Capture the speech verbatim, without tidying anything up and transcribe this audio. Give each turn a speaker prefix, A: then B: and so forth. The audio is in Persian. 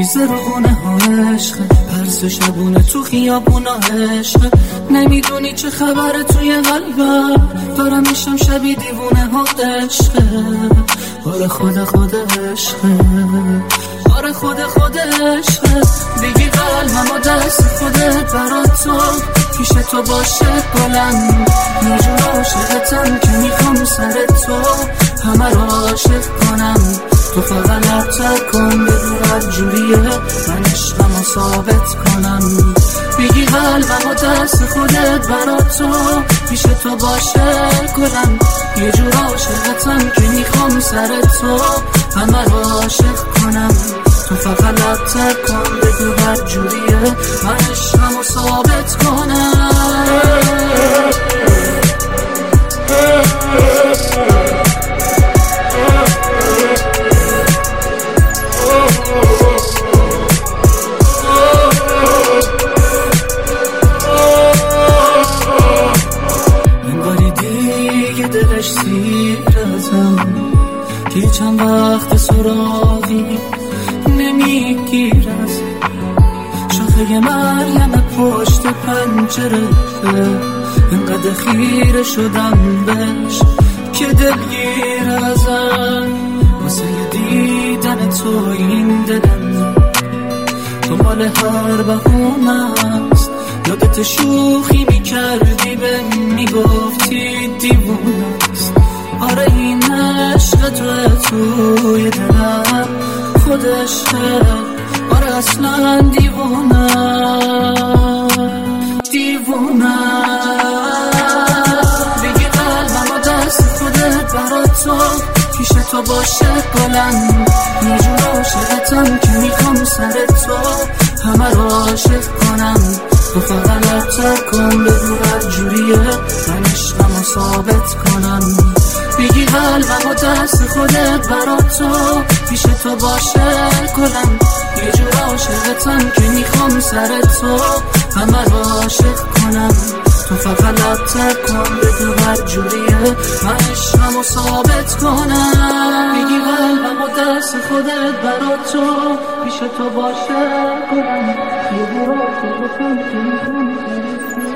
A: ریزه رو خونه ها عشق، پرس شبونه تو خیابونا عشق. نمیدونی چه خبره توی قلبم، دارم میشم شبی دیوونه ها عشق. آره خود خود عشق، آره خود خود عشق. بگی قلبم و دست خودت برات تو، پیش تو باشه گلم. یه جور عاشقتم که میخوام سر تو همه رو عاشق کنم. تو فقط لبتر کن بگو هر جوریه، من عشقم رو ثابت کنم. بگی قلبم و دست خودت برات تو، پیش تو باشه گلم. یه جور عاشقتم که میخوام سر تو همه رو عاشق کنم. تو فقط لبتر کن بگو هر جوریه، من عشقم رو ثابت کنم. انگاری دیگه دلش سیر ازم، که چند وقت سراغی نمیگیر از شاخه مریم پشت پنجره. اینقدر خیره شدم بهش که دلگیر ازم، واسه دیدن تو این دلم دنبال هر بهونه است. یادت شوخی میکردی به میگفتی دیوونه است. آره این عشق تو توی دلم خودشه، آره اصلا دیوونه دیوونه. بگی قلبم و دست خودت برات تو، پیش تو باشه گلم. یه جور عاشقتم که میخوام سر تو همه رو عاشق کنم. تو فقط لبتر کن بگو هر جوریه، من عشقم رو ثابت کنم. بگی قلبم و دست خودت برات تو، پیش تو باشه گلم. یه جور عاشقتم که میخوام سر تو همه رو عاشق کنم. تو فقط لبتر کن بگو هر جوریه، من عشقم رو ثابت کنم. بگی قلبم و دست خودت برات تو، پیش تو باشه گلم. یه جور عاشقتم که میخوام سر تو